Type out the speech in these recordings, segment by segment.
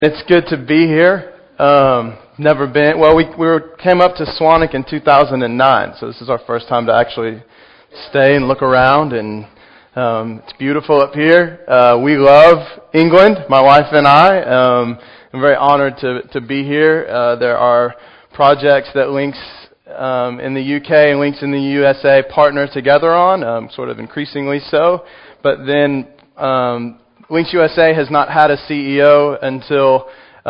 It's good to be here. Never been. Well, we came up to Swanwick in 2009, so this is our first time to actually stay and look around, and it's beautiful up here. We love England, my wife and I. I'm very honored to be here. There are projects that Links in the UK and Links in the USA partner together on, sort of increasingly so. But then Links USA has not had a CEO until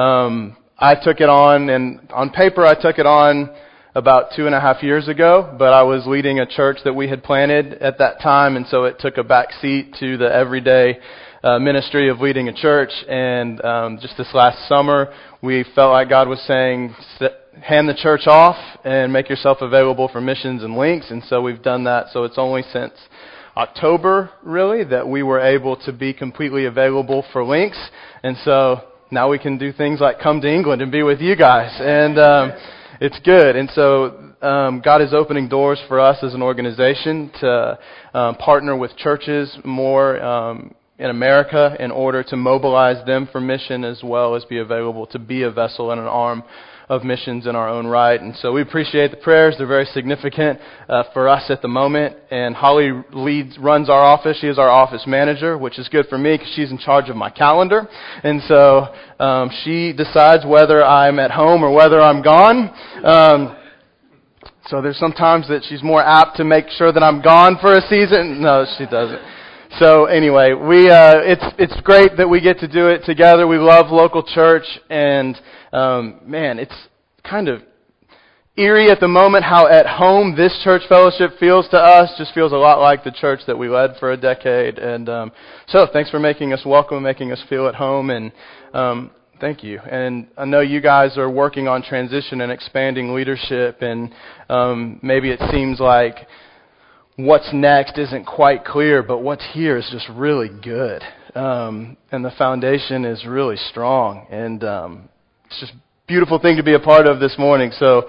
I took it on, and on paper I took it on about 2.5 years ago, but I was leading a church that we had planted at that time, and so it took a back seat to the everyday ministry of leading a church. And just this last summer, we felt like God was saying, hand the church off and make yourself available for missions and links, and so we've done that. So it's only since October, really, that we were able to be completely available for links, and so now we can do things like come to England and be with you guys, and it's good. And so God is opening doors for us as an organization to partner with churches more in America in order to mobilize them for mission, as well as be available to be a vessel and an arm of missions in our own right. And so we appreciate the prayers. They're very significant for us at the moment. And Holly runs our office. She is our office manager, which is good for me because she's in charge of my calendar. And so she decides whether I'm at home or whether I'm gone. So there's sometimes that she's more apt to make sure that I'm gone for a season. No, she doesn't. So anyway, it's great that we get to do it together. We love local church, and man, it's kind of eerie at the moment how at home this church fellowship feels to us. Just feels a lot like the church that we led for a decade. And so thanks for making us welcome, making us feel at home, and thank you. And I know you guys are working on transition and expanding leadership, and maybe it seems like what's next isn't quite clear, but what's here is just really good. And the foundation is really strong. And it's just a beautiful thing to be a part of this morning. So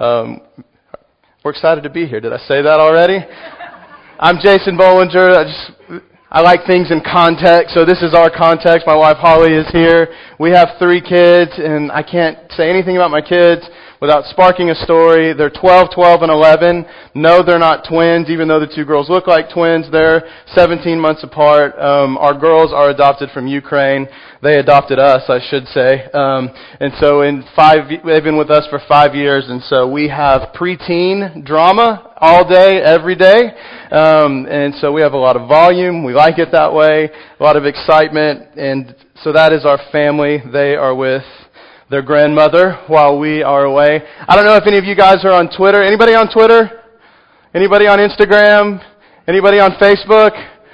we're excited to be here. Did I say that already? I'm Jason Bollinger. I like things in context, so this is our context. My wife Holly is here. We have 3 kids, and I can't say anything about my kids without sparking a story. They're 12, 12, and 11. No, they're not twins, even though the 2 girls look like twins. They're 17 months apart. Our girls are adopted from Ukraine. They adopted us, I should say. And so they've been with us for 5 years, and so we have preteen drama all day, every day. And so we have a lot of volume. We like it that way. A lot of excitement. And so that is our family. They are with their grandmother while we are away. I don't know if any of you guys are on Twitter. Anybody on Twitter? Anybody on Instagram? Anybody on Facebook?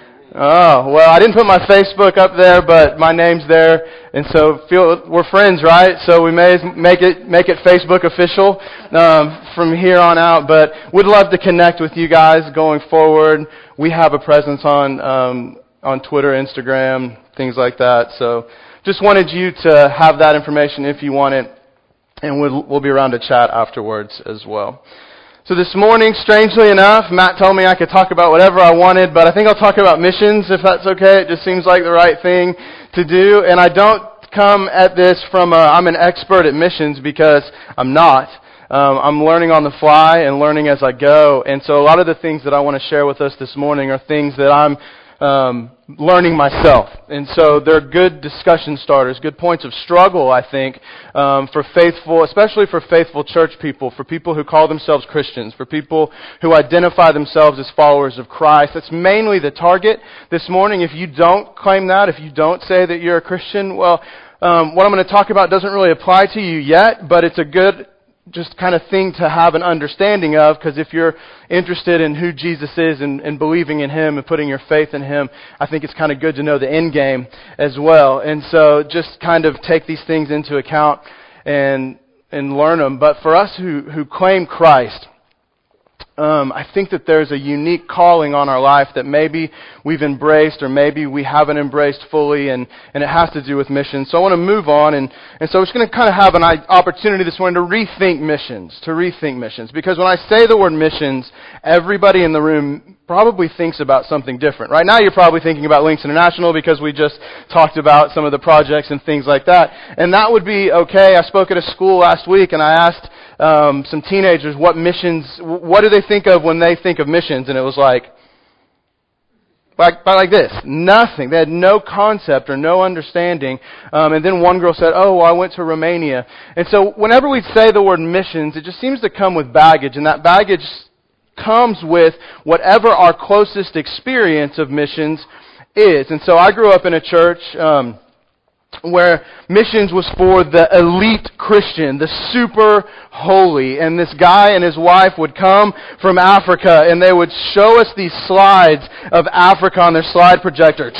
Oh, well, I didn't put my Facebook up there, but my name's there, and so we're friends, right? So we may make it Facebook official from here on out, but we'd love to connect with you guys going forward. We have a presence on Twitter, Instagram, things like that, so just wanted you to have that information if you want it, and we'll be around to chat afterwards as well. So this morning, strangely enough, Matt told me I could talk about whatever I wanted, but I think I'll talk about missions, if that's okay. It just seems like the right thing to do, and I don't come at this from I'm an expert at missions, because I'm not. I'm learning on the fly and learning as I go, and so a lot of the things that I want to share with us this morning are things that I'm learning myself. And so they're good discussion starters, good points of struggle, I think, for faithful, especially for faithful church people, for people who call themselves Christians, for people who identify themselves as followers of Christ. That's mainly the target this morning. If you don't claim that, if you don't say that you're a Christian, well, what I'm going to talk about doesn't really apply to you yet, but it's a good just kind of thing to have an understanding of, because if you're interested in who Jesus is and believing in Him and putting your faith in Him, I think it's kind of good to know the end game as well. And so just kind of take these things into account and learn them. But for us who claim Christ, I think that there's a unique calling on our life that maybe we've embraced or maybe we haven't embraced fully, and it has to do with missions. So I want to move on, and so we're just going to kind of have an opportunity this morning to rethink missions. Because when I say the word missions, everybody in the room probably thinks about something different. Right now you're probably thinking about Links International because we just talked about some of the projects and things like that. And that would be okay. I spoke at a school last week and I asked some teenagers what do they think of when they think of missions? And it was like this. Nothing. They had no concept or no understanding. And then one girl said, oh, well, I went to Romania. And so whenever we say the word missions, it just seems to come with baggage. And that baggage comes with whatever our closest experience of missions is. And so I grew up in a church where missions was for the elite Christian, the super holy. And this guy and his wife would come from Africa and they would show us these slides of Africa on their slide projector,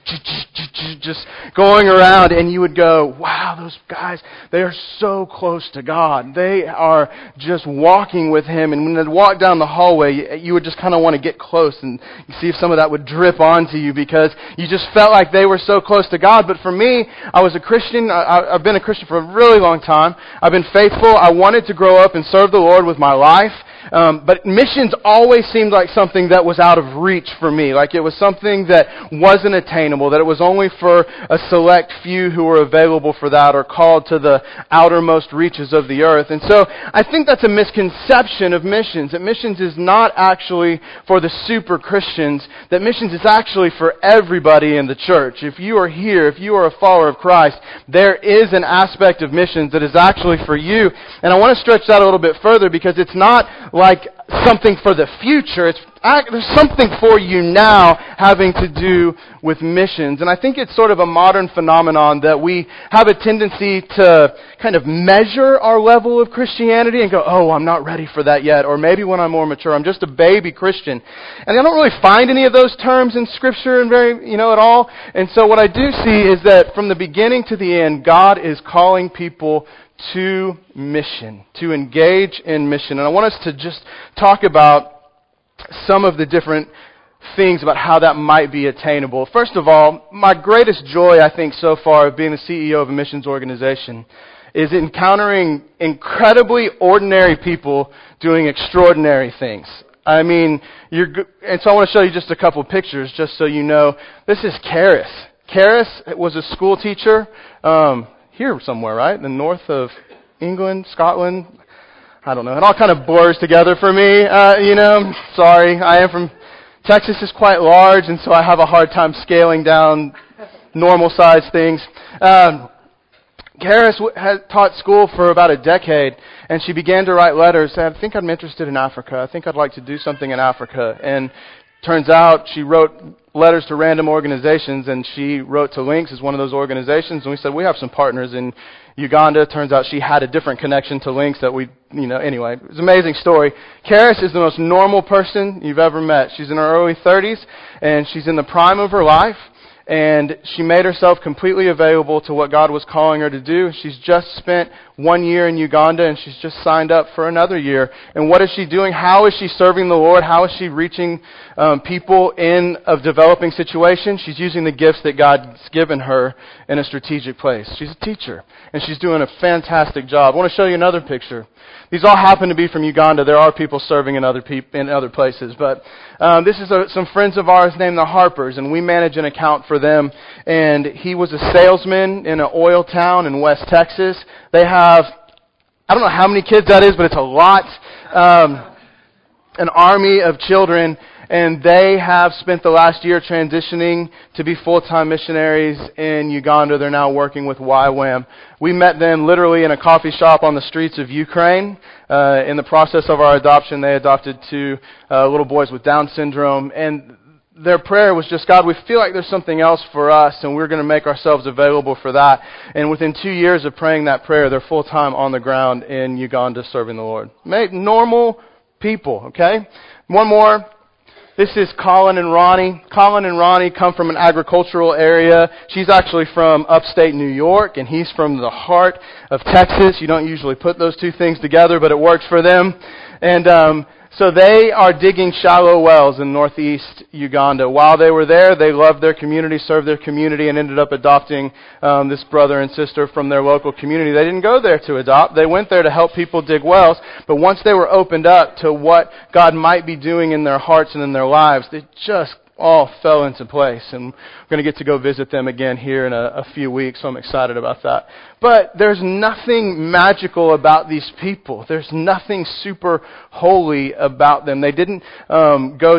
just going around, and you would go, wow, those guys, they are so close to God. They are just walking with Him. And when they'd walk down the hallway, you would just kind of want to get close and see if some of that would drip onto you because you just felt like they were so close to God. But for me, I was a Christian. I've been a Christian for a really long time. I've been faithful. I wanted to grow up and serve the Lord with my life. But missions always seemed like something that was out of reach for me. Like it was something that wasn't attainable, that it was only for a select few who were available for that or called to the outermost reaches of the earth. And so I think that's a misconception of missions, that missions is not actually for the super Christians, that missions is actually for everybody in the church. If you are here, if you are a follower of Christ, there is an aspect of missions that is actually for you. And I want to stretch that a little bit further because it's not like something for the future. There's something for you now having to do with missions. And I think it's sort of a modern phenomenon that we have a tendency to kind of measure our level of Christianity and go, oh, I'm not ready for that yet. Or maybe when I'm more mature, I'm just a baby Christian. And I don't really find any of those terms in Scripture and at all. And so what I do see is that from the beginning to the end, God is calling people to mission, to engage in mission. And I want us to just talk about some of the different things about how that might be attainable. First of all, my greatest joy, I think, so far of being the CEO of a missions organization is encountering incredibly ordinary people doing extraordinary things. I mean, and so I want to show you just a couple of pictures just so you know. This is Karis. Karis was a school teacher here somewhere, right? In the north of England, Scotland. I don't know. It all kind of blurs together for me. Sorry. I am from Texas is quite large, and so I have a hard time scaling down normal size things. Karis had taught school for about a decade, and she began to write letters. I think I'm interested in Africa. I think I'd like to do something in Africa. And turns out she wrote letters to random organizations, and she wrote to Links as one of those organizations. And we said, we have some partners in Uganda. Turns out she had a different connection to Links that anyway, it was an amazing story. Karis is the most normal person you've ever met. She's in her early 30s, and she's in the prime of her life. And she made herself completely available to what God was calling her to do. She's just spent 1 year in Uganda, and she's just signed up for another year. And what is she doing? How is she serving the Lord? How is she reaching people in a developing situation? She's using the gifts that God's given her in a strategic place. She's a teacher, and she's doing a fantastic job. I want to show you another picture. These all happen to be from Uganda. There are people serving in other places. But this is some friends of ours named the Harpers, and we manage an account for them. And he was a salesman in an oil town in West Texas. They have, I don't know how many kids that is, but it's a lot. An army of children. And they have spent the last year transitioning to be full-time missionaries in Uganda. They're now working with YWAM. We met them literally in a coffee shop on the streets of Ukraine. In the process of our adoption, they adopted two little boys with Down syndrome. And their prayer was just, God, we feel like there's something else for us, and we're going to make ourselves available for that. And within 2 years of praying that prayer, they're full-time on the ground in Uganda serving the Lord. Normal people, okay? One more. This is Colin and Ronnie. Colin and Ronnie come from an agricultural area. She's actually from upstate New York, and he's from the heart of Texas. You don't usually put those two things together, but it works for them. And So they are digging shallow wells in northeast Uganda. While they were there, they loved their community, served their community, and ended up adopting this brother and sister from their local community. They didn't go there to adopt. They went there to help people dig wells. But once they were opened up to what God might be doing in their hearts and in their lives, they just all fell into place. And we're going to get to go visit them again here in a few weeks, so I'm excited about that. But there's nothing magical about these people. There's nothing super holy about them. They didn't go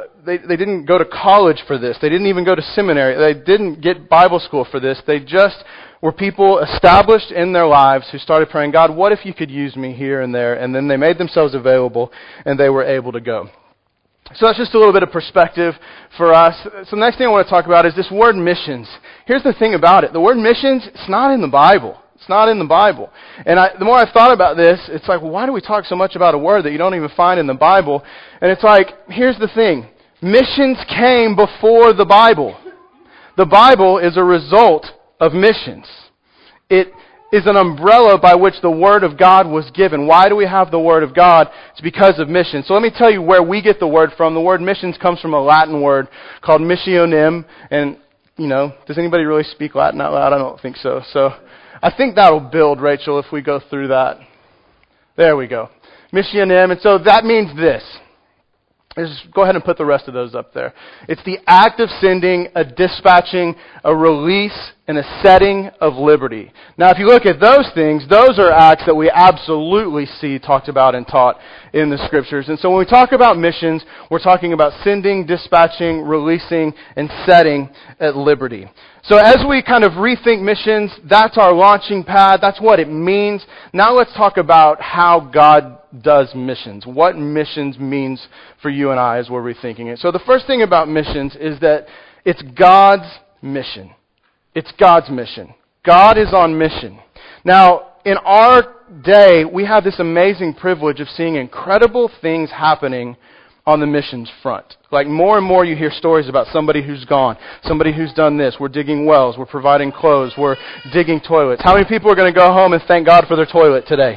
to college for this. They didn't even go to seminary. They didn't get Bible school for this. They just were people established in their lives who started praying, God, what if you could use me here and there? And then they made themselves available and they were able to go. So that's just a little bit of perspective for us. So the next thing I want to talk about is this word missions. Here's the thing about it. The word missions, it's not in the Bible. It's not in the Bible. And the more I've thought about this, it's like, well, why do we talk so much about a word that you don't even find in the Bible? And it's like, here's the thing. Missions came before the Bible. The Bible is a result of missions. It is an umbrella by which the Word of God was given. Why do we have the Word of God? It's because of missions. So let me tell you where we get the word from. The word missions comes from a Latin word called missionem. And, does anybody really speak Latin out loud? I don't think so. So I think that'll build, Rachel, if we go through that. There we go. Missionem. And so that means this. Just go ahead and put the rest of those up there. It's the act of sending, a dispatching, a release, and a setting of liberty. Now, if you look at those things, those are acts that we absolutely see talked about and taught in the Scriptures. And so when we talk about missions, we're talking about sending, dispatching, releasing, and setting at liberty. So as we kind of rethink missions, that's our launching pad. That's what it means. Now let's talk about how God does missions. What missions means for you and I as we're rethinking it. So the first thing about missions is that it's God's mission. It's God's mission. God is on mission. Now, in our day, we have this amazing privilege of seeing incredible things happening on the missions front. Like more and more you hear stories about somebody who's gone, somebody who's done this. We're digging wells, we're providing clothes, we're digging toilets. How many people are going to go home and thank God for their toilet today?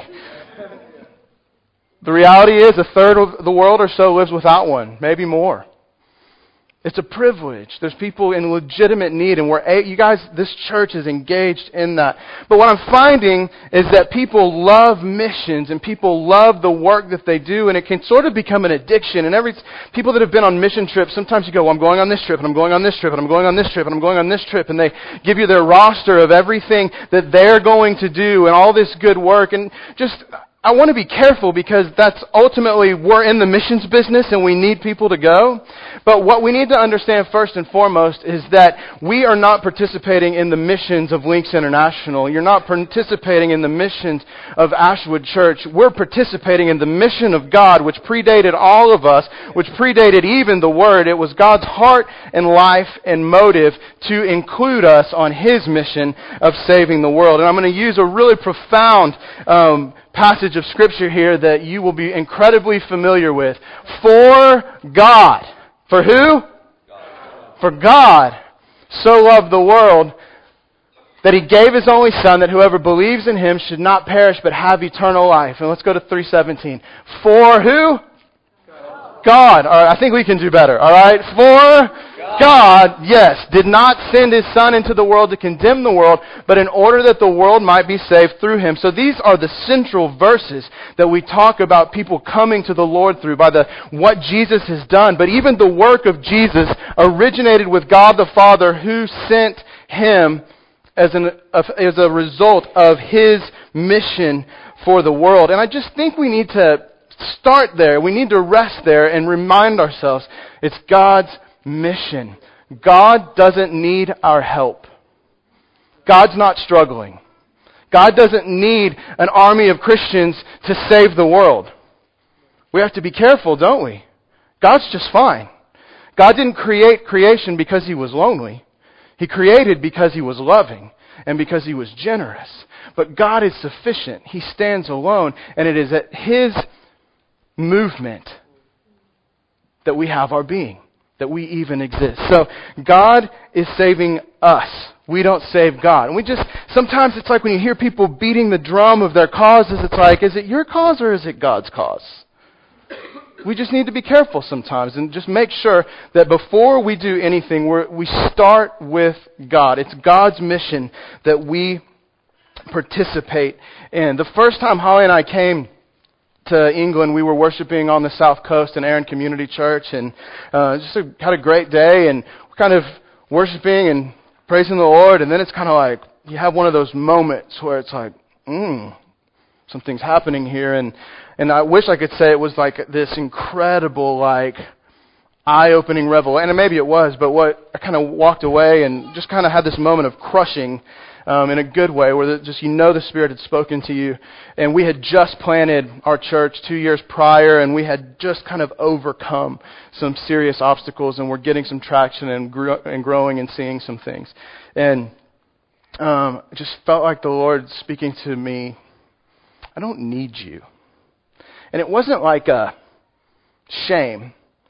The reality is a third of the world or so lives without one, maybe more. It's a privilege. There's people in legitimate need, and this church is engaged in that. But what I'm finding is that people love missions, and people love the work that they do, and it can sort of become an addiction. And people that have been on mission trips, sometimes you go, well, I'm going on this trip, and I'm going on this trip, and I'm going on this trip, and I'm going on this trip, and they give you their roster of everything that they're going to do, and all this good work, and I want to be careful because that's ultimately, we're in the missions business and we need people to go. But what we need to understand first and foremost is that we are not participating in the missions of Links International. You're not participating in the missions of Ashwood Church. We're participating in the mission of God, which predated all of us, which predated even the Word. It was God's heart and life and motive to include us on His mission of saving the world. And I'm going to use a really profound passage of Scripture here that you will be incredibly familiar with. For God. For who? God. For God so loved the world that He gave His only Son, that whoever believes in Him should not perish but have eternal life. And let's go to 3:17. For who? God. All right, I think we can do better. All right? For God, yes, did not send His Son into the world to condemn the world, but in order that the world might be saved through Him. So these are the central verses that we talk about people coming to the Lord through by what Jesus has done. But even the work of Jesus originated with God the Father, who sent Him as a result of His mission for the world. And I just think we need to start there. We need to rest there and remind ourselves it's God's mission. God doesn't need our help. God's not struggling. God doesn't need an army of Christians to save the world. We have to be careful, don't we? God's just fine. God didn't create creation because He was lonely. He created because He was loving and because He was generous. But God is sufficient. He stands alone, and it is at His movement that we have our being, that we even exist. So God is saving us. We don't save God. And sometimes it's like when you hear people beating the drum of their causes, it's like, is it your cause or is it God's cause? we just need to be careful sometimes and just make sure that before we do anything, we start with God. It's God's mission that we participate in. The first time Holly and I came to England, we were worshiping on the South Coast in Aaron Community Church, and had a great day, and we're kind of worshiping and praising the Lord, and then it's kind of like you have one of those moments where it's like, something's happening here, and I wish I could say it was like this incredible, like, eye-opening revelation, and maybe it was, but what I kind of walked away and just kind of had this moment of crushing in a good way, where just the Spirit had spoken to you. And we had just planted our church 2 years prior, and we had just kind of overcome some serious obstacles, and we're getting some traction and growing and seeing some things. And it just felt like the Lord speaking to me, I don't need you. And it wasn't like a shame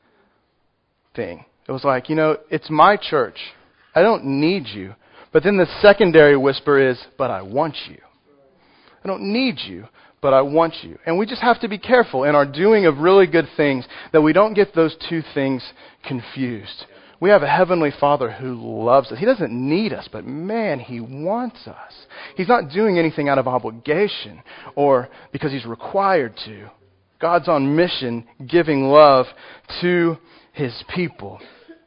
thing. It was like, it's my church. I don't need you. But then the secondary whisper is, but I want you. I don't need you, but I want you. And we just have to be careful in our doing of really good things that we don't get those two things confused. We have a Heavenly Father who loves us. He doesn't need us, but man, He wants us. He's not doing anything out of obligation or because He's required to. God's on mission giving love to His people.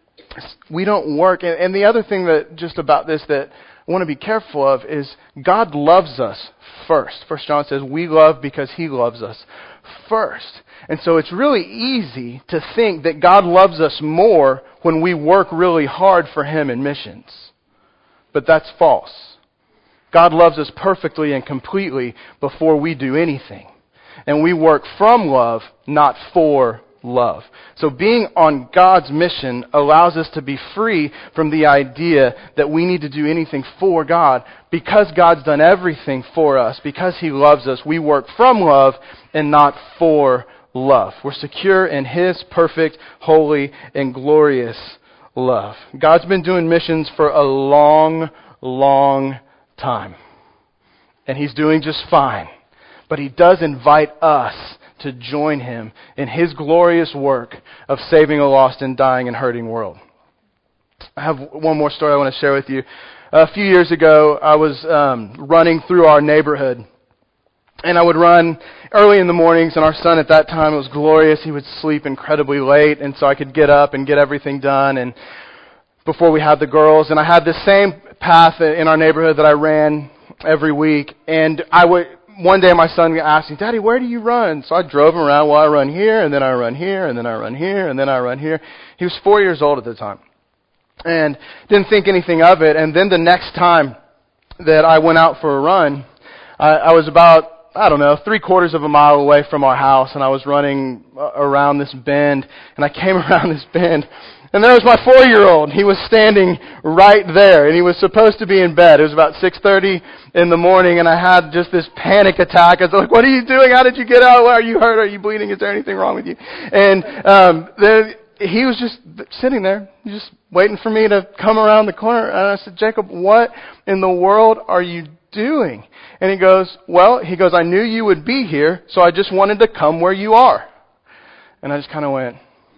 We don't work. And the other thing that just about this that I want to be careful of is God loves us first. 1 John says we love because He loves us first. And so it's really easy to think that God loves us more when we work really hard for Him in missions. But that's false. God loves us perfectly and completely before we do anything. And we work from love, not for love. So being on God's mission allows us to be free from the idea that we need to do anything for God. Because God's done everything for us, because He loves us, we work from love and not for love. We're secure in His perfect, holy, and glorious love. God's been doing missions for a long, long time. And He's doing just fine. But He does invite us to join Him in His glorious work of saving a lost and dying and hurting world. I have one more story I want to share with you. A few years ago, I was running through our neighborhood. And I would run early in the mornings, and our son at that time, it was glorious. He would sleep incredibly late, and so I could get up and get everything done and before we had the girls. And I had the same path in our neighborhood that I ran every week. And one day my son asked me, Daddy, where do you run? So I drove him around. Well, I run here, and then I run here, and then I run here, and then I run here. He was 4 years old at the time. And didn't think anything of it. And then the next time that I went out for a run, I was about, 3/4 of a mile away from our house, and I was running around this bend, and I came around this bend, and there was my 4-year-old. He was standing right there, and he was supposed to be in bed. It was about 6:30 in the morning, and I had just this panic attack. I was like, what are you doing? How did you get out? Are you hurt? Are you bleeding? Is there anything wrong with you? And then he was just sitting there, just waiting for me to come around the corner. And I said, Jacob, what in the world are you doing? And he goes, I knew you would be here, so I just wanted to come where you are. And I just kind of went,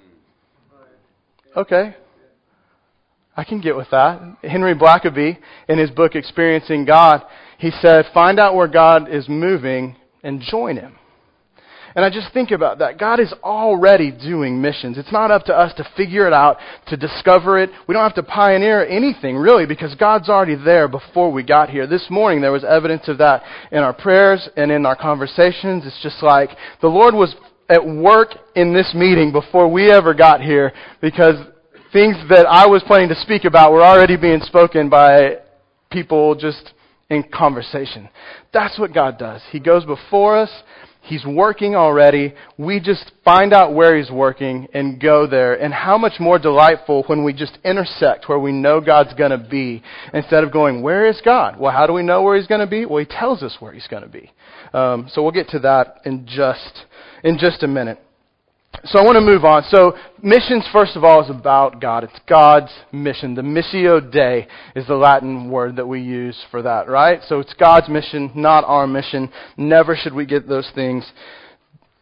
okay, I can get with that. Henry Blackaby, in his book Experiencing God, he said, find out where God is moving and join Him. And I just think about that. God is already doing missions. It's not up to us to figure it out, to discover it. We don't have to pioneer anything, really, because God's already there before we got here. This morning, there was evidence of that in our prayers and in our conversations. It's just like the Lord was at work in this meeting before we ever got here, because things that I was planning to speak about were already being spoken by people just in conversation. That's what God does. He goes before us. He's working already. We just find out where He's working and go there. And how much more delightful when we just intersect where we know God's going to be, instead of going, where is God? Well, how do we know where He's going to be? Well, He tells us where He's going to be. So we'll get to that in just a minute. So I want to move on. So missions, first of all, is about God. It's God's mission. The missio Dei is the Latin word that we use for that, right? So it's God's mission, not our mission. Never should we get those things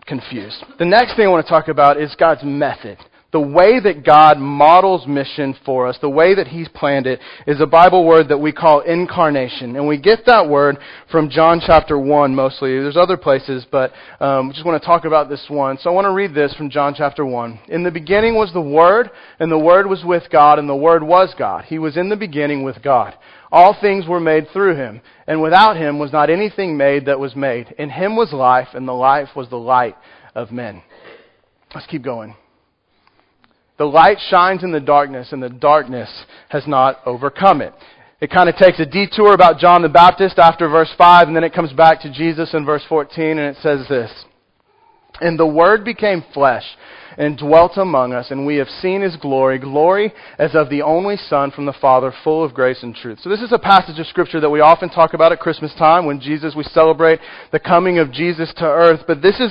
confused. The next thing I want to talk about is God's method. The way that God models mission for us, the way that He's planned it, is a Bible word that we call incarnation. And we get that word from John chapter 1 mostly. There's other places, but we just want to talk about this one. So I want to read this from John chapter 1. In the beginning was the Word, and the Word was with God, and the Word was God. He was in the beginning with God. All things were made through Him, and without Him was not anything made that was made. In Him was life, and the life was the light of men. Let's keep going. The light shines in the darkness, and the darkness has not overcome it. It kind of takes a detour about John the Baptist after verse 5, and then it comes back to Jesus in verse 14, and it says this. And the Word became flesh and dwelt among us, and we have seen His glory, glory as of the only Son from the Father, full of grace and truth. So this is a passage of Scripture that we often talk about at Christmas time when we celebrate the coming of Jesus to earth. But these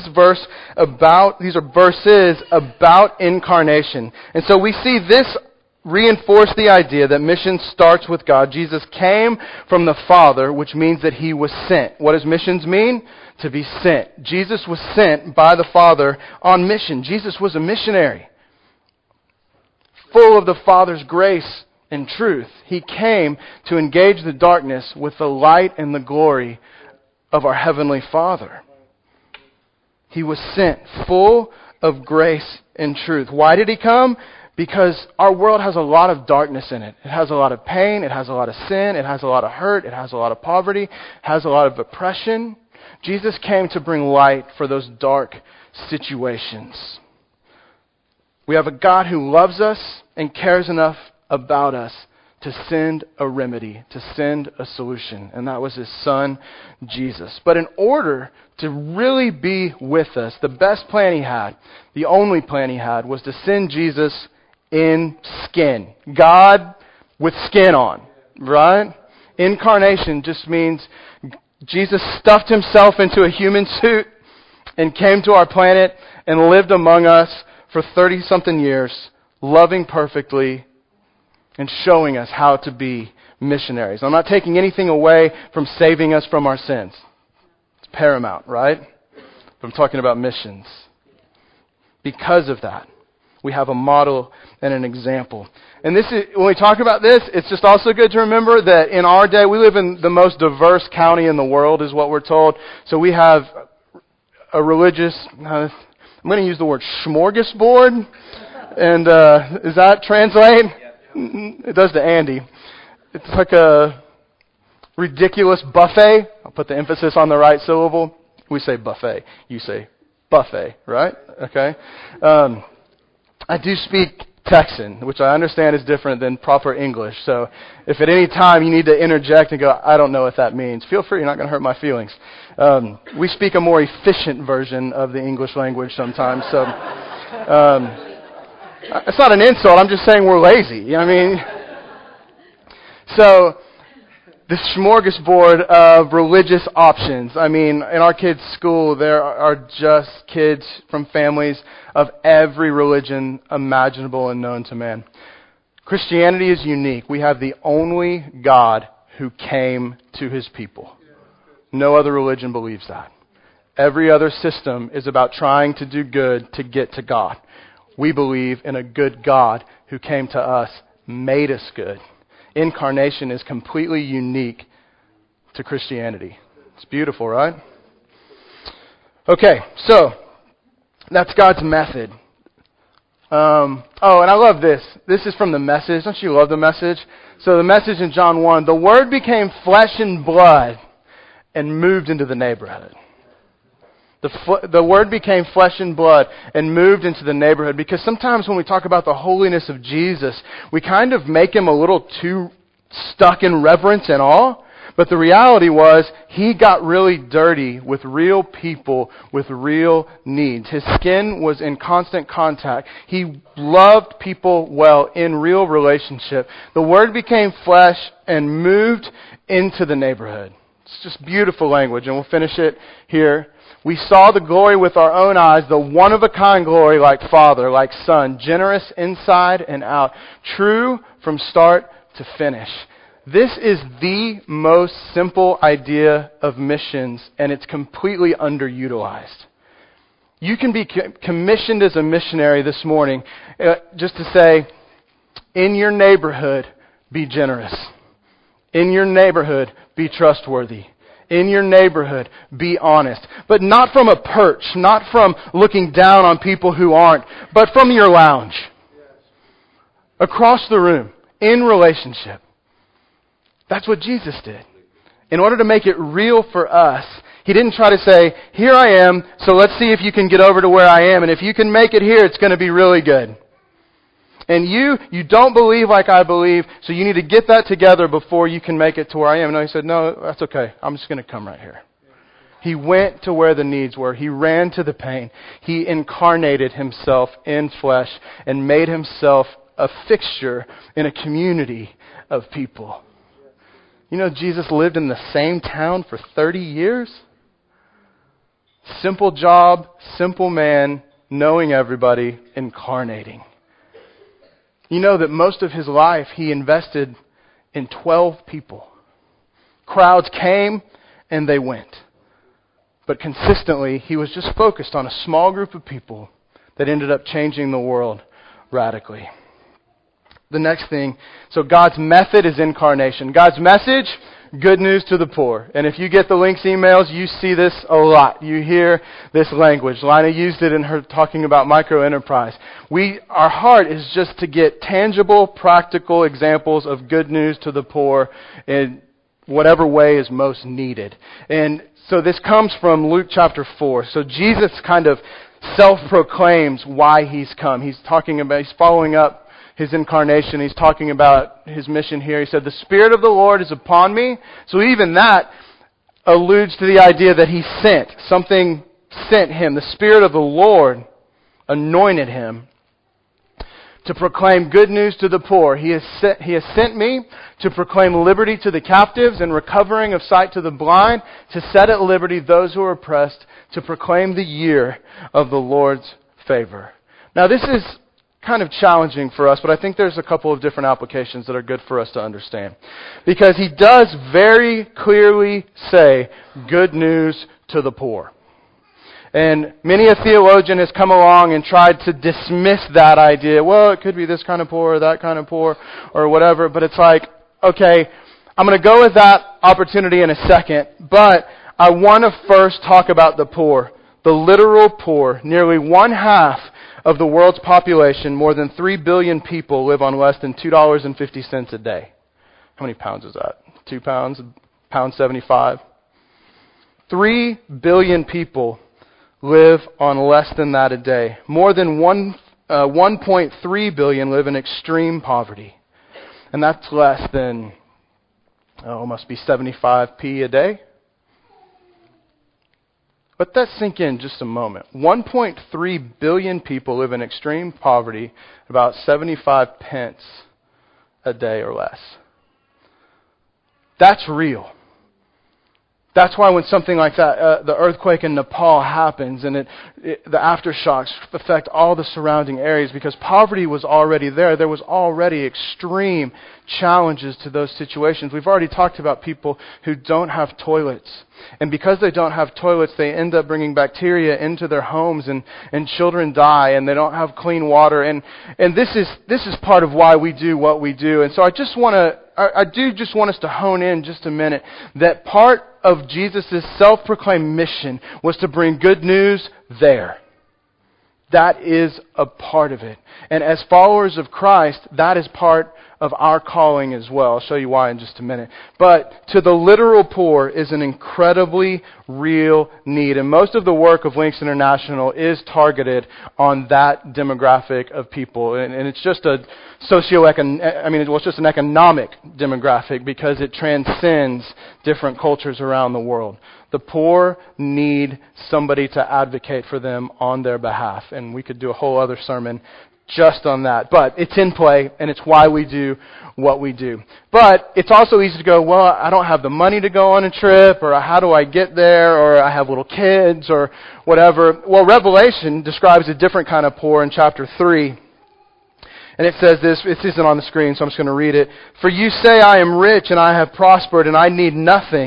are verses about incarnation. And so we see this reinforce the idea that mission starts with God. Jesus came from the Father, which means that He was sent. What does missions mean? To be sent. Jesus was sent by the Father on mission. Jesus was a missionary, full of the Father's grace and truth. He came to engage the darkness with the light and the glory of our Heavenly Father. He was sent full of grace and truth. Why did He come? Because our world has a lot of darkness in it. It has a lot of pain. It has a lot of sin. It has a lot of hurt. It has a lot of poverty. It has a lot of oppression. Jesus came to bring light for those dark situations. We have a God who loves us and cares enough about us to send a remedy, to send a solution. And that was His Son, Jesus. But in order to really be with us, the best plan He had, the only plan He had, was to send Jesus in skin. God with skin on, right? Incarnation just means Jesus stuffed Himself into a human suit and came to our planet and lived among us for 30-something years, loving perfectly and showing us how to be missionaries. I'm not taking anything away from saving us from our sins. It's paramount, right? But I'm talking about missions. Because of that, we have a model and an example. And this is, when we talk about this, it's just also good to remember that in our day, we live in the most diverse county in the world, is what we're told. So we have a religious, I'm going to use the word smorgasbord. And does that translate? It does to Andy. It's like a ridiculous buffet. I'll put the emphasis on the right syllable. We say buffet. You say buffet, right? Okay. I do speak Texan, which I understand is different than proper English. So if at any time you need to interject and go, I don't know what that means, feel free. You're not going to hurt my feelings. We speak a more efficient version of the English language sometimes. So it's not an insult. I'm just saying we're lazy. I mean, so the smorgasbord of religious options. I mean, in our kids' school, there are just kids from families of every religion imaginable and known to man. Christianity is unique. We have the only God who came to His people. No other religion believes that. Every other system is about trying to do good to get to God. We believe in a good God who came to us, made us good. Incarnation is completely unique to Christianity. It's beautiful, right? Okay, so that's God's method. And I love this. This is from the Message. Don't you love the Message? So the Message in John 1, the Word became flesh and blood and moved into the neighborhood. The Word became flesh and blood and moved into the neighborhood, because sometimes when we talk about the holiness of Jesus, we kind of make Him a little too stuck in reverence and awe. But the reality was, He got really dirty with real people with real needs. His skin was in constant contact. He loved people well in real relationship. The Word became flesh and moved into the neighborhood. It's just beautiful language, and we'll finish it here. We saw the glory with our own eyes, the one-of-a-kind glory like Father, like Son, generous inside and out, true from start to finish. This is the most simple idea of missions, and it's completely underutilized. You can be commissioned as a missionary this morning just to say, in your neighborhood, be generous. In your neighborhood, be trustworthy. In your neighborhood, be honest. But not from a perch, not from looking down on people who aren't, but from your lounge. Across the room, in relationship. That's what Jesus did. In order to make it real for us, He didn't try to say, here I am, so let's see if you can get over to where I am, and if you can make it here, it's going to be really good. And you don't believe like I believe, so you need to get that together before you can make it to where I am. No, He said, no, that's okay. I'm just going to come right here. He went to where the needs were. He ran to the pain. He incarnated Himself in flesh and made Himself a fixture in a community of people. You know, Jesus lived in the same town for 30 years. Simple job, simple man, knowing everybody, incarnating. You know that most of His life He invested in 12 people. Crowds came and they went. But consistently, He was just focused on a small group of people that ended up changing the world radically. The next thing, so God's method is incarnation. God's message, good news to the poor. And if you get the Links emails, you see this a lot. You hear this language. Lina used it in her talking about micro-enterprise. Our heart is just to get tangible, practical examples of good news to the poor in whatever way is most needed. And so this comes from Luke chapter 4. So Jesus kind of self-proclaims why He's come. He's following up His incarnation. He's talking about His mission here. He said, the Spirit of the Lord is upon me. So even that alludes to the idea that He sent. Something sent Him. The Spirit of the Lord anointed Him to proclaim good news to the poor. He has sent me to proclaim liberty to the captives and recovering of sight to the blind, to set at liberty those who are oppressed, to proclaim the year of the Lord's favor. Now this is kind of challenging for us, but I think there's a couple of different applications that are good for us to understand. Because He does very clearly say, good news to the poor. And many a theologian has come along and tried to dismiss that idea. Well, it could be this kind of poor or that kind of poor or whatever, but it's like, okay, I'm going to go with that opportunity in a second, but I want to first talk about the poor, the literal poor. Nearly 1/2 of the world's population, more than 3 billion people, live on less than $2.50 a day. How many pounds is that? 2 pounds? £1.75? 3 billion people live on less than that a day. More than 1.3 billion live in extreme poverty. And that's less than, must be 75p a day. Let that sink in just a moment. 1.3 billion people live in extreme poverty, about 75 pence a day or less. That's real. That's why when something like that, the earthquake in Nepal happens and the aftershocks affect all the surrounding areas, because poverty was already there. There was already extreme challenges to those situations. We've already talked about people who don't have toilets. And because they don't have toilets, they end up bringing bacteria into their homes, and children die, and they don't have clean water. And this is part of why we do what we do. And so I do just want us to hone in just a minute that part of Jesus' self-proclaimed mission was to bring good news there. That is a part of it. And as followers of Christ, that is part of our calling as well. I'll show you why in just a minute. But to the literal poor is an incredibly real need. And most of the work of Links International is targeted on that demographic of people. And it's just it's just an economic demographic, because it transcends different cultures around the world. The poor need somebody to advocate for them on their behalf. And we could do a whole other sermon just on that. But it's in play, and it's why we do what we do. But it's also easy to go, well, I don't have the money to go on a trip, or how do I get there, or I have little kids, or whatever. Well, Revelation describes a different kind of poor in chapter 3. And it says this, it isn't on the screen, so I'm just going to read it. For you say, I am rich, and I have prospered, and I need nothing,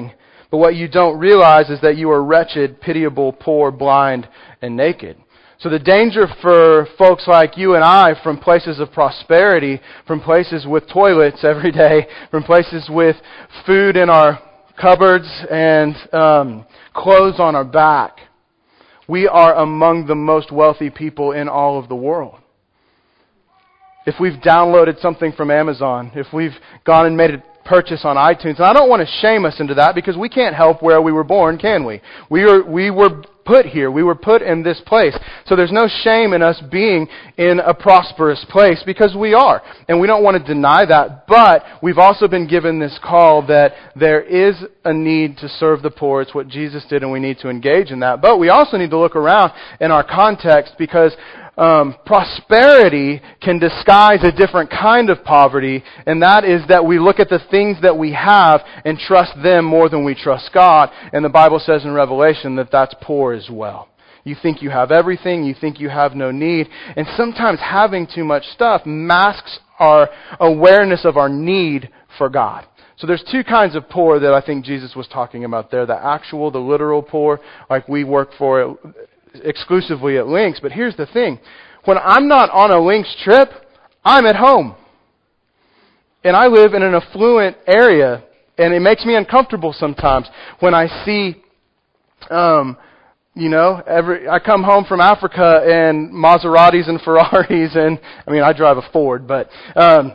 But what you don't realize is that you are wretched, pitiable, poor, blind, and naked. So the danger for folks like you and I from places of prosperity, from places with toilets every day, from places with food in our cupboards and clothes on our back, we are among the most wealthy people in all of the world. If we've downloaded something from Amazon, if we've gone and made a purchase on iTunes, and I don't want to shame us into that because we can't help where we were born, can we? We were put here. We were put in this place. So there's no shame in us being in a prosperous place because we are. And we don't want to deny that. But we've also been given this call that there is a need to serve the poor. It's what Jesus did, and we need to engage in that. But we also need to look around in our context because prosperity can disguise a different kind of poverty, and that is that we look at the things that we have and trust them more than we trust God. And the Bible says in Revelation that that's poor as well. You think you have everything, you think you have no need, and sometimes having too much stuff masks our awareness of our need for God. So there's two kinds of poor that I think Jesus was talking about there. The literal poor, like we work for it exclusively at Lynx. But here's the thing. When I'm not on a Lynx trip, I'm at home. And I live in an affluent area, and it makes me uncomfortable sometimes when I see, I come home from Africa and Maseratis and Ferraris, and I drive a Ford, but and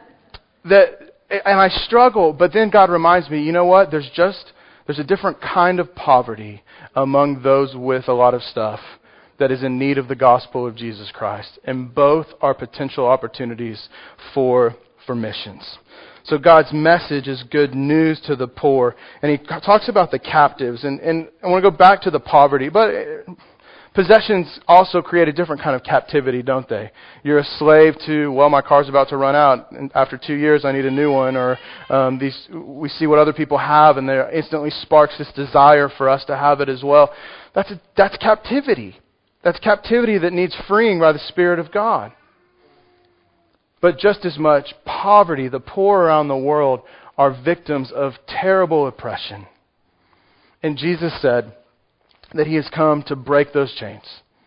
I struggle. But then God reminds me, you know what? There's a different kind of poverty among those with a lot of stuff that is in need of the gospel of Jesus Christ. And both are potential opportunities for missions. So God's message is good news to the poor. And He talks about the captives. And I want to go back to the poverty. But possessions also create a different kind of captivity, don't they? You're a slave to, my car's about to run out, and after 2 years I need a new one. Or we see what other people have, and there instantly sparks this desire for us to have it as well. That's captivity. That's captivity that needs freeing by the Spirit of God. But just as much, poverty, the poor around the world, are victims of terrible oppression. And Jesus said that He has come to break those chains.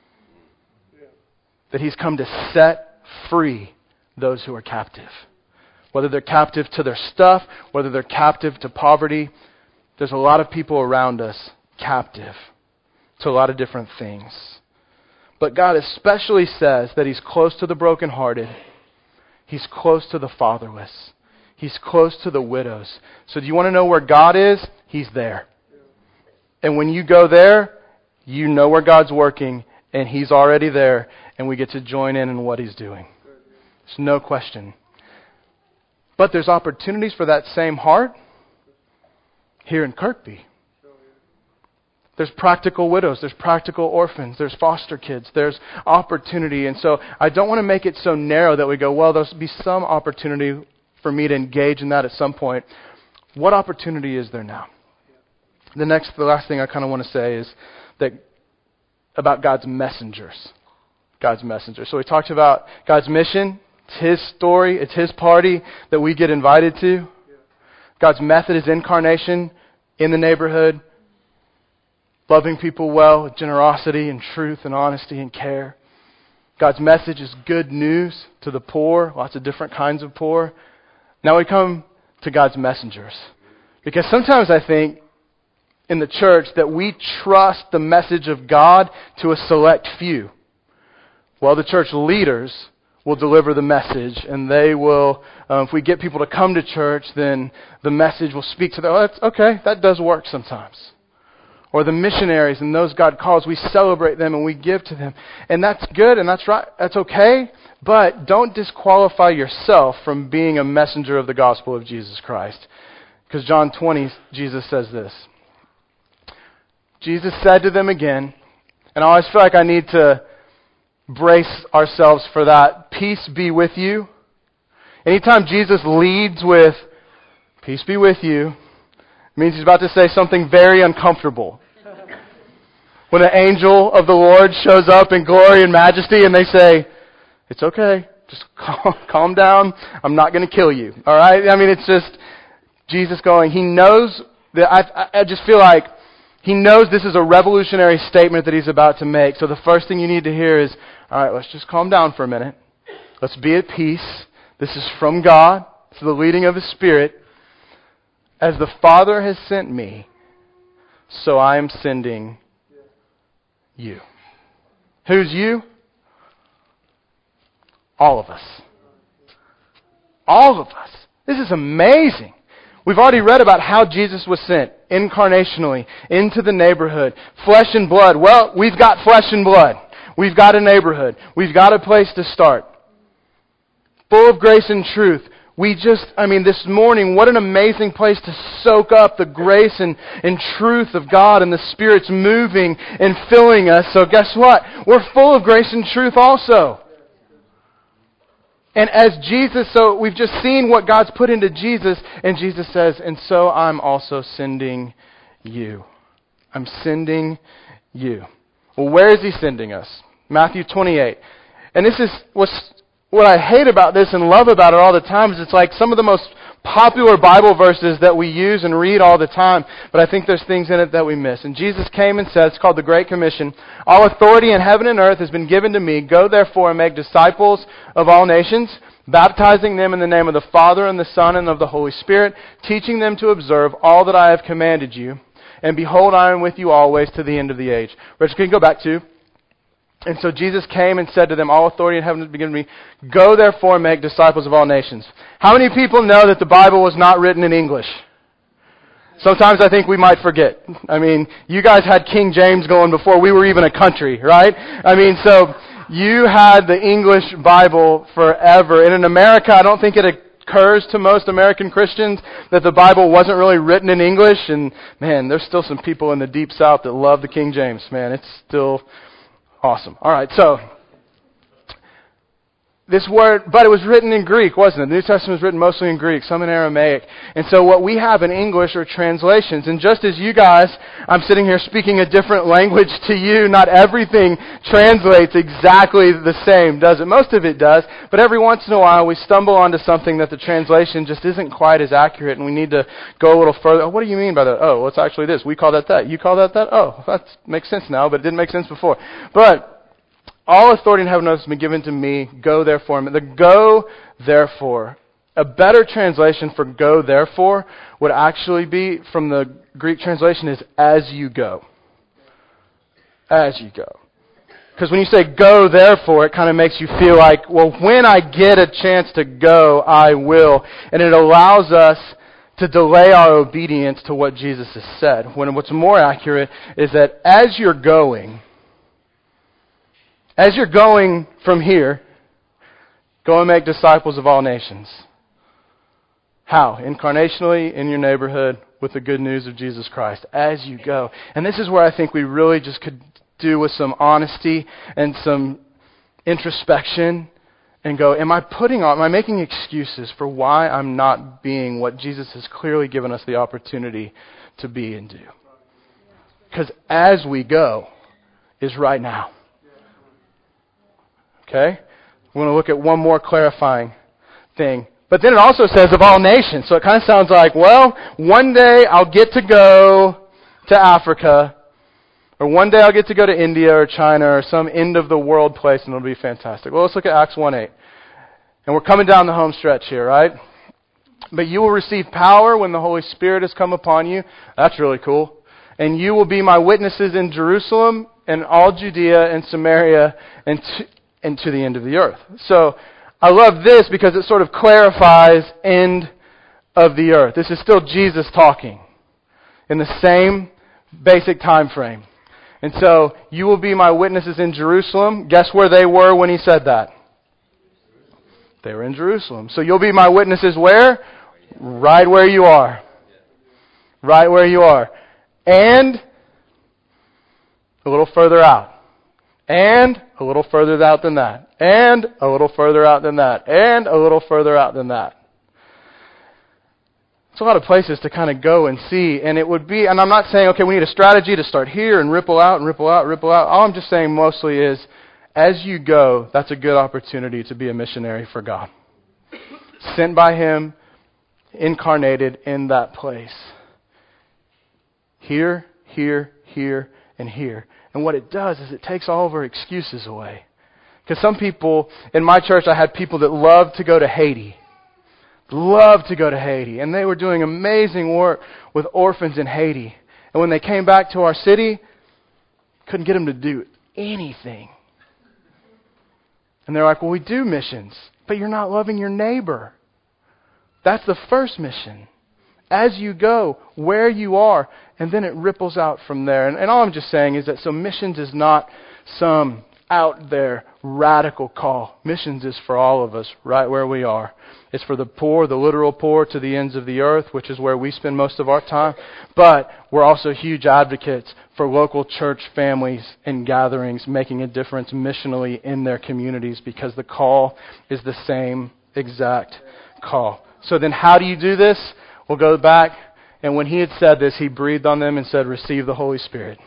That He's come to set free those who are captive. Whether they're captive to their stuff, whether they're captive to poverty, there's a lot of people around us captive to a lot of different things. But God especially says that He's close to the brokenhearted. He's close to the fatherless. He's close to the widows. So do you want to know where God is? He's there. And when you go there, you know where God's working, and He's already there, and we get to join in what He's doing. There's no question. But there's opportunities for that same heart here in Kirkby. There's practical widows, there's practical orphans, there's foster kids, there's opportunity. And so I don't want to make it so narrow that we go, there'll be some opportunity for me to engage in that at some point. What opportunity is there now? The last thing I kind of want to say is that about God's messengers. God's messengers. So we talked about God's mission. It's His story. It's His party that we get invited to. God's method is incarnation in the neighborhood. Loving people well with generosity and truth and honesty and care. God's message is good news to the poor. Lots of different kinds of poor. Now we come to God's messengers. Because sometimes I think in the church that we trust the message of God to a select few. Well, the church leaders will deliver the message, and they will, if we get people to come to church, then the message will speak to them. That's okay, that does work sometimes. Or the missionaries and those God calls, we celebrate them and we give to them. And that's good and that's right, that's okay, but don't disqualify yourself from being a messenger of the gospel of Jesus Christ. Because John 20, Jesus says this. Jesus said to them again, and I always feel like I need to brace ourselves for that, peace be with you. Anytime Jesus leads with, peace be with you, it means He's about to say something very uncomfortable. When an angel of the Lord shows up in glory and majesty and they say, it's okay, just calm down, I'm not going to kill you. All right? It's just Jesus going, He knows I just feel like he knows this is a revolutionary statement that he's about to make. So the first thing you need to hear is, all right, let's just calm down for a minute. Let's be at peace. This is from God. It's the leading of His Spirit. As the Father has sent me, so I am sending you. Who's you? All of us. All of us. This is amazing. We've already read about how Jesus was sent incarnationally into the neighborhood. Flesh and blood. Well, we've got flesh and blood. We've got a neighborhood. We've got a place to start. Full of grace and truth. This morning, what an amazing place to soak up the grace and truth of God, and the Spirit's moving and filling us. So guess what? We're full of grace and truth also. And as Jesus, so we've just seen what God's put into Jesus, and Jesus says, and so I'm also sending you. I'm sending you. Well, where is He sending us? Matthew 28. And this is what I hate about this and love about it all the time is it's like some of the most popular Bible verses that we use and read all the time, but I think there's things in it that we miss. And Jesus came and said, it's called the Great Commission, all authority in heaven and earth has been given to me. Go therefore and make disciples of all nations, baptizing them in the name of the Father and the Son and of the Holy Spirit, teaching them to observe all that I have commanded you. And behold, I am with you always to the end of the age. Rich, can you go back to? And so Jesus came and said to them, all authority in heaven has been given to me. Go therefore and make disciples of all nations. How many people know that the Bible was not written in English? Sometimes I think we might forget. You guys had King James going before we were even a country, right? So you had the English Bible forever. And in America, I don't think it occurs to most American Christians that the Bible wasn't really written in English. And man, there's still some people in the Deep South that love the King James. Man, it's still awesome. All right, so this word, but it was written in Greek, wasn't it? The New Testament was written mostly in Greek, some in Aramaic. And so what we have in English are translations. And just as you guys, I'm sitting here speaking a different language to you, not everything translates exactly the same, does it? Most of it does, but every once in a while we stumble onto something that the translation just isn't quite as accurate, and we need to go a little further. Oh, what do you mean by that? Oh, well, it's actually this. We call that that. You call that that? Oh, that makes sense now, but it didn't make sense before. But all authority in heaven and earth has been given to me. Go therefore. The go therefore. A better translation for go therefore would actually be, from the Greek translation, is as you go. As you go. Because when you say go therefore, it kind of makes you feel like, well, when I get a chance to go, I will. And it allows us to delay our obedience to what Jesus has said. When what's more accurate is that as you're going from here, go and make disciples of all nations. How? Incarnationally, in your neighborhood, with the good news of Jesus Christ. As you go. And this is where I think we really just could do with some honesty and some introspection and go, am I making excuses for why I'm not being what Jesus has clearly given us the opportunity to be and do? Because as we go is right now. Okay? We want to look at one more clarifying thing. But then it also says of all nations. So it kind of sounds like, well, one day I'll get to go to Africa, or one day I'll get to go to India or China or some end of the world place and it'll be fantastic. Well, let's look at Acts 1:8. And we're coming down the home stretch here, right? But you will receive power when the Holy Spirit has come upon you. That's really cool. And you will be my witnesses in Jerusalem and all Judea and Samaria and to the end of the earth. So I love this because it sort of clarifies end of the earth. This is still Jesus talking in the same basic time frame. And so you will be my witnesses in Jerusalem. Guess where they were when he said that? They were in Jerusalem. So you'll be my witnesses where? Right where you are. Right where you are. And a little further out. And a little further out than that. And a little further out than that. And a little further out than that. It's a lot of places to kind of go and see. And it would be, and I'm not saying, okay, we need a strategy to start here and ripple out and ripple out, ripple out. All I'm just saying mostly is, as you go, that's a good opportunity to be a missionary for God. Sent by Him, incarnated in that place. Here, here, here, and here. And what it does is it takes all of our excuses away. Because some people, in my church, I had people that loved to go to Haiti. Loved to go to Haiti. And they were doing amazing work with orphans in Haiti. And when they came back to our city, couldn't get them to do anything. And they're like, well, we do missions, but you're not loving your neighbor. That's the first mission. As you go, where you are, and then it ripples out from there. And all I'm just saying is that so missions is not some out there radical call. Missions is for all of us right where we are. It's for the poor, the literal poor, to the ends of the earth, which is where we spend most of our time. But we're also huge advocates for local church families and gatherings making a difference missionally in their communities, because the call is the same exact call. So then how do you do this? We'll go back, and when he had said this, he breathed on them and said, receive the Holy Spirit.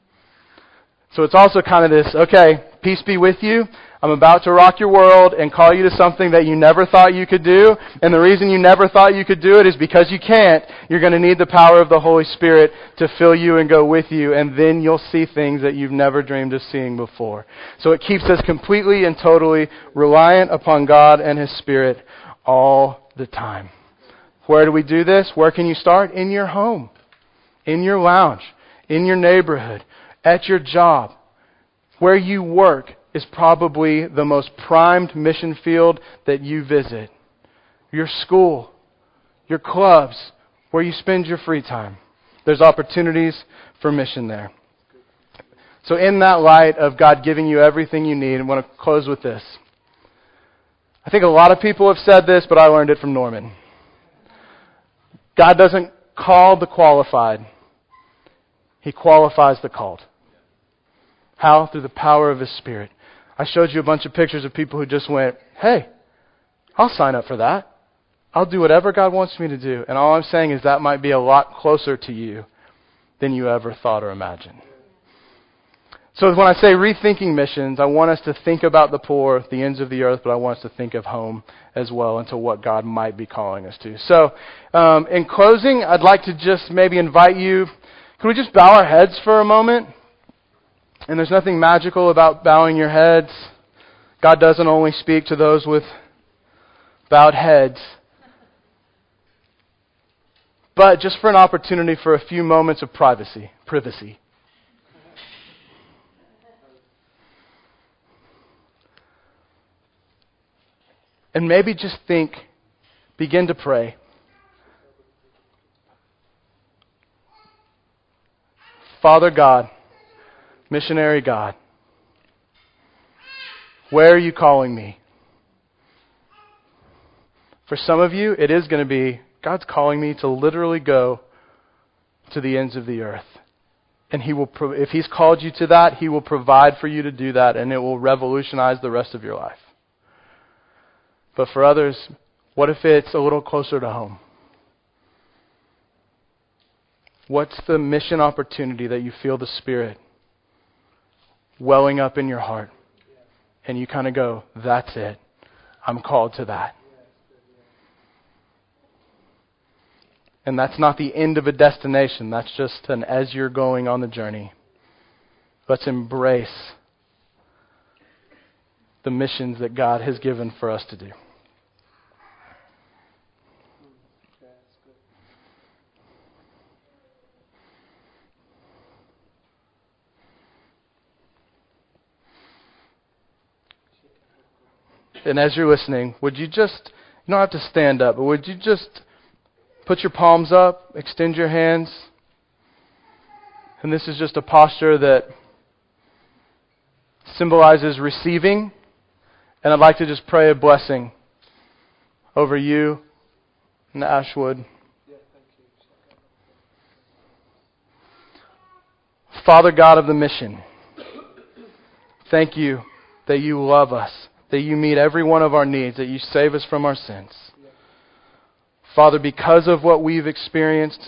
So it's also kind of this, okay, peace be with you. I'm about to rock your world and call you to something that you never thought you could do. And the reason you never thought you could do it is because you can't. You're going to need the power of the Holy Spirit to fill you and go with you. And then you'll see things that you've never dreamed of seeing before. So it keeps us completely and totally reliant upon God and His Spirit all the time. Where do we do this? Where can you start? In your home, in your lounge, in your neighborhood, at your job. Where you work is probably the most primed mission field that you visit. Your school, your clubs, where you spend your free time. There's opportunities for mission there. So in that light of God giving you everything you need, I want to close with this. I think a lot of people have said this, but I learned it from Norman. God doesn't call the qualified. He qualifies the called. How? Through the power of His Spirit. I showed you a bunch of pictures of people who just went, hey, I'll sign up for that. I'll do whatever God wants me to do. And all I'm saying is that might be a lot closer to you than you ever thought or imagined. So when I say rethinking missions, I want us to think about the poor, the ends of the earth, but I want us to think of home as well and to what God might be calling us to. So in closing, I'd like to just maybe invite you, can we just bow our heads for a moment? And there's nothing magical about bowing your heads. God doesn't only speak to those with bowed heads. But just for an opportunity for a few moments of privacy. And maybe just think, begin to pray. Father God, missionary God, where are you calling me? For some of you, it is going to be, God's calling me to literally go to the ends of the earth. And He will, if He's called you to that, He will provide for you to do that, and it will revolutionize the rest of your life. But for others, what if it's a little closer to home? What's the mission opportunity that you feel the Spirit welling up in your heart? And you kind of go, that's it. I'm called to that. And that's not the end of a destination. That's just an as you're going on the journey. Let's embrace the missions that God has given for us to do. And as you're listening, would you just, you don't have to stand up, but would you just put your palms up, extend your hands? And this is just a posture that symbolizes receiving. And I'd like to just pray a blessing over you and Ashwood. Father God of the mission, thank you that you love us, that you meet every one of our needs, that you save us from our sins. Father, because of what we've experienced,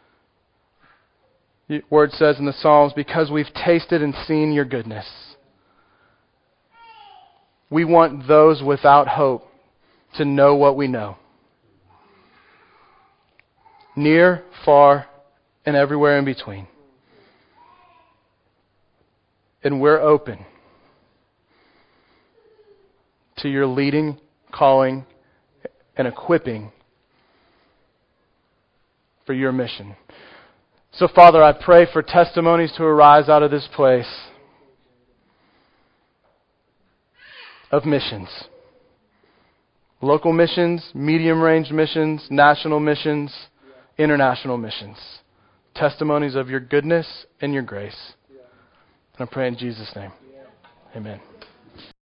your word says in the Psalms, because we've tasted and seen your goodness, we want those without hope to know what we know. Near, far, and everywhere in between. And we're open to your leading, calling, and equipping for your mission. So, Father, I pray for testimonies to arise out of this place of missions. Local missions, medium-range missions, national missions, international missions. Testimonies of your goodness and your grace. And I pray in Jesus' name. Amen.